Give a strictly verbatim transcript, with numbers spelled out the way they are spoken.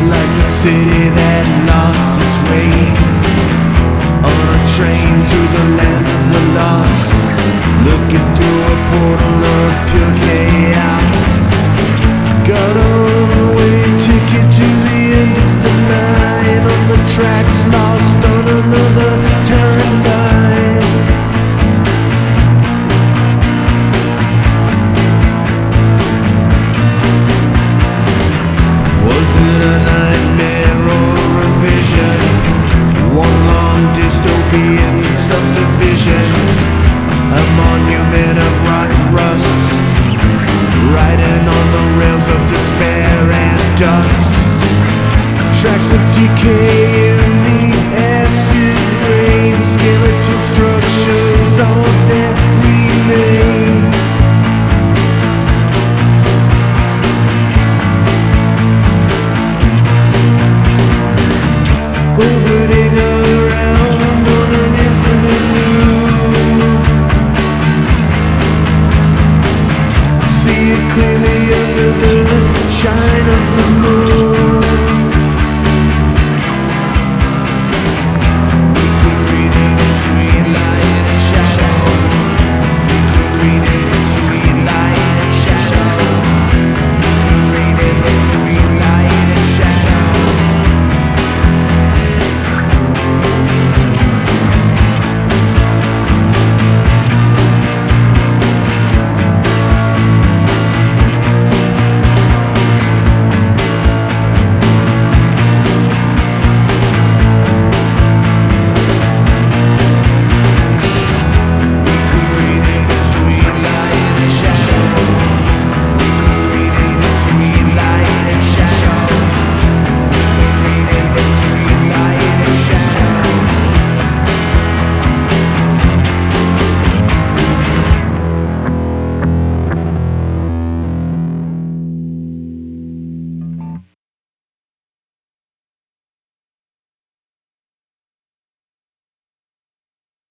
like a city that lost its way, on a train through the land of the lost, looking through a portal of pure chaos. Got a one-way ticket to the end of the line, on the tracks lost on another timeline. Was it a nightmare or a vision? One long dystopian subdivision, a monument of rotten rust, riding on the rails of despair and dust. Tracks of decay in the acid rain, skeletal structures, all that remain. Orbiting around on an infinite loop, see it clearly under the shine of the moon.